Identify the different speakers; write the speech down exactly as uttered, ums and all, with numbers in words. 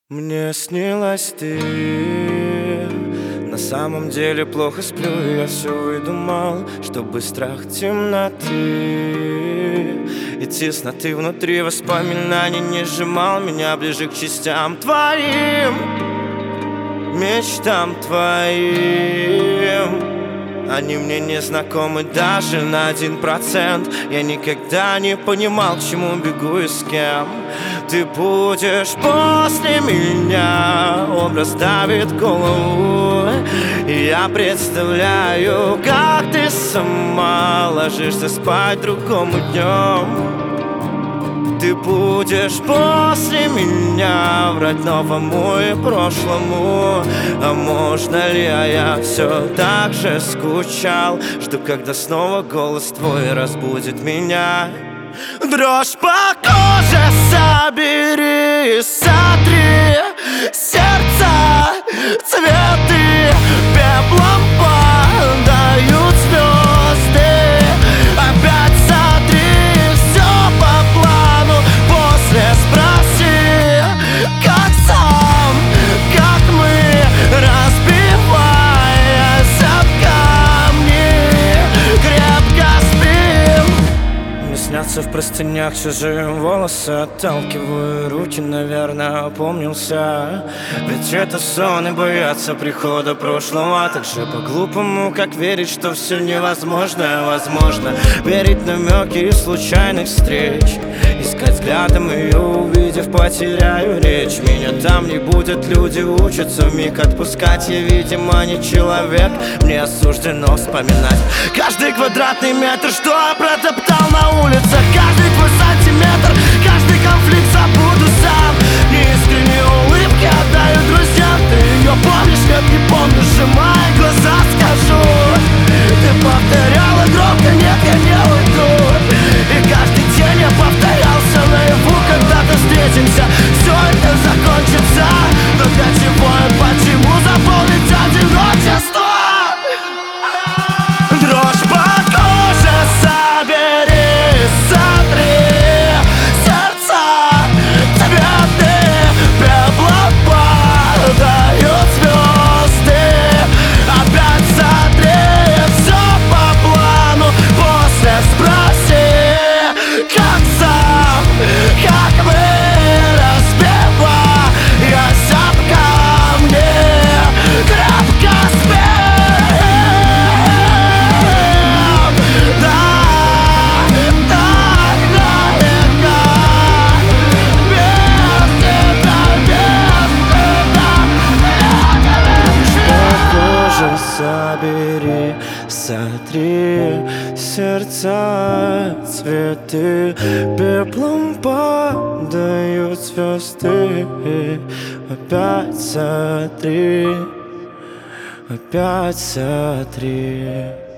Speaker 1: Мне снилась ты. На самом деле плохо сплю, я все выдумал, чтобы страх темноты и тесноты внутри воспоминаний не сжимал меня ближе к частям твоим, мечтам твоим. Они мне не знакомы даже на один процент. Я никогда не понимал, к чему бегу и с кем. Ты будешь после меня. Образ давит голову, и я представляю, как ты сама ложишься спать другому днем. Ты будешь после меня врать новому и прошлому. А можно ли, а я все так же скучал, что когда снова голос твой разбудит меня. Дрожь по коже собери и сотри сердца, цветы пеплом падают звезды. Опять сотри все по плану, после спроси, как сам, как мы, разбиваясь об камни, крепко спим. Мне снятся в простынях чужие волосы, отталкиваю руки, наверное, опомнился. Ведь это сон и бояться прихода прошлого так же по-глупому, как верить, что все невозможно. Возможно верить намеки случайных встреч, искать взглядом ее, увидев, потеряю речь. Меня там не будет, люди учатся вмиг отпускать. Я, видимо, не человек, мне осуждено вспоминать каждый квадратный метр, что я протоптал на улицах, каждый твой сантиметр, каждый конфликт забуду сам. Неискренние улыбки отдаю друзьям. Ты ее помнишь, нет, не помню, сжимая глаза, скажу. Ты повторяла громко, нет, я не уйду. И каждый день я повторялся наяву, когда-то встретимся, все это закончится. Но для чего и почему заполнить одиночество? Дрожь по коже собери, сотри сердца, цветы пеплом падают звезды. Опять сотри все по плану, после спроси, как сам, как мы, разбиваясь об камни, крепко спим. Да, так далеко, без тебя, без тебя. Похоже, собери, сотри сердца, цветы пеплом падают звезды. Опять сотри, опять сотри.